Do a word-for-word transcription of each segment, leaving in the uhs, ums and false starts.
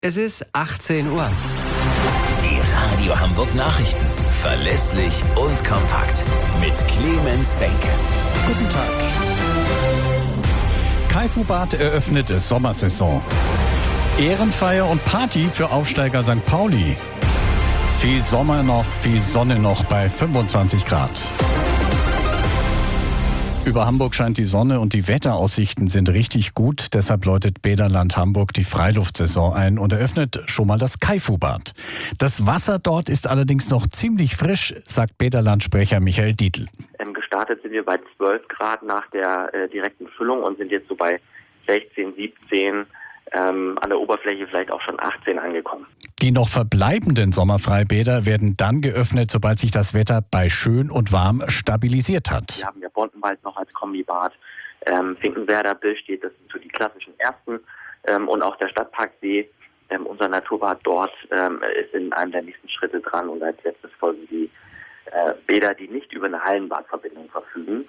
Es ist achtzehn Uhr. Die Radio Hamburg Nachrichten. Verlässlich und kompakt. Mit Clemens Benke. Guten Tag. Kaifu-Bad eröffnet Sommersaison. Ehrenfeier und Party für Aufsteiger Sankt Pauli. Viel Sommer noch, viel Sonne noch bei fünfundzwanzig Grad. Über Hamburg scheint die Sonne und die Wetteraussichten sind richtig gut. Deshalb läutet Bäderland Hamburg die Freiluftsaison ein und eröffnet schon mal das Kaifu-Bad. Das Wasser dort ist allerdings noch ziemlich frisch, sagt Bäderland-Sprecher Michael Dietl. Ähm, gestartet sind wir bei zwölf Grad nach der äh, direkten Füllung und sind jetzt so bei sechzehn, siebzehn, ähm, an der Oberfläche vielleicht auch schon achtzehn angekommen. Die noch verbleibenden Sommerfreibäder werden dann geöffnet, sobald sich das Wetter bei schön und warm stabilisiert hat. Wir haben ja Bontenwald noch als Kombibad, ähm, Finkenwerder, Billstedt, das sind so die klassischen ersten, ähm, und auch der Stadtparksee, ähm, unser Naturbad dort, ähm, ist in einem der nächsten Schritte dran, und als letztes folgen die äh, Bäder, die nicht über eine Hallenbadverbindung verfügen.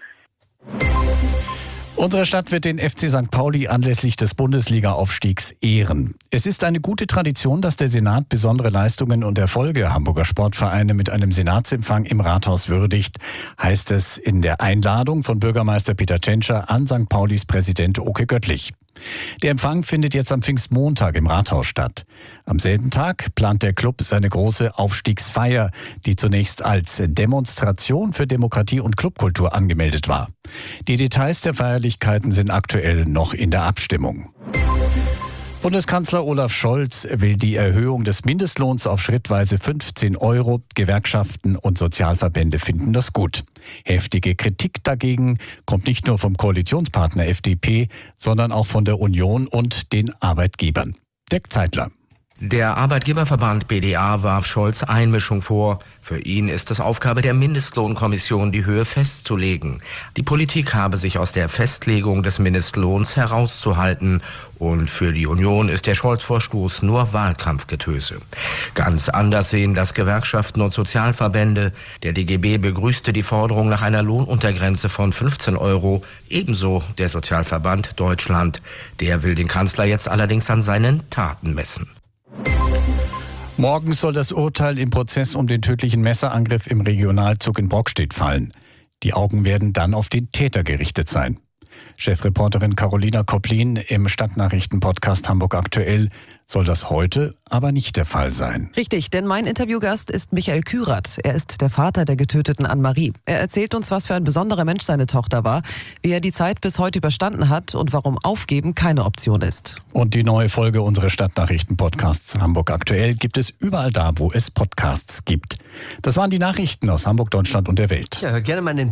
Unsere Stadt wird den F C Sankt Pauli anlässlich des Bundesliga-Aufstiegs ehren. Es ist eine gute Tradition, dass der Senat besondere Leistungen und Erfolge Hamburger Sportvereine mit einem Senatsempfang im Rathaus würdigt, heißt es in der Einladung von Bürgermeister Peter Tschentscher an Sankt Paulis Präsident Oke Göttlich. Der Empfang findet jetzt am Pfingstmontag im Rathaus statt. Am selben Tag plant der Club seine große Aufstiegsfeier, die zunächst als Demonstration für Demokratie und Clubkultur angemeldet war. Die Details der Feierlichkeiten sind aktuell noch in der Abstimmung. Bundeskanzler Olaf Scholz will die Erhöhung des Mindestlohns auf schrittweise fünfzehn Euro. Gewerkschaften und Sozialverbände finden das gut. Heftige Kritik dagegen kommt nicht nur vom Koalitionspartner F D P, sondern auch von der Union und den Arbeitgebern. Dirk Zeitler. Der Arbeitgeberverband B D A warf Scholz Einmischung vor. Für ihn ist es Aufgabe der Mindestlohnkommission, die Höhe festzulegen. Die Politik habe sich aus der Festlegung des Mindestlohns herauszuhalten. Und für die Union ist der Scholz-Vorstoß nur Wahlkampfgetöse. Ganz anders sehen das Gewerkschaften und Sozialverbände. Der D G B begrüßte die Forderung nach einer Lohnuntergrenze von fünfzehn Euro. Ebenso der Sozialverband Deutschland. Der will den Kanzler jetzt allerdings an seinen Taten messen. Morgen soll das Urteil im Prozess um den tödlichen Messerangriff im Regionalzug in Brockstedt fallen. Die Augen werden dann auf den Täter gerichtet sein. Chefreporterin Carolina Koplin im Stadtnachrichten-Podcast Hamburg aktuell. Soll das heute aber nicht der Fall sein. Richtig, denn mein Interviewgast ist Michael Kürath. Er ist der Vater der getöteten Anne-Marie. Er erzählt uns, was für ein besonderer Mensch seine Tochter war, wie er die Zeit bis heute überstanden hat und warum Aufgeben keine Option ist. Und die neue Folge unseres Stadtnachrichten-Podcasts Hamburg aktuell gibt es überall da, wo es Podcasts gibt. Das waren die Nachrichten aus Hamburg, Deutschland und der Welt. Ja, hört gerne mal in den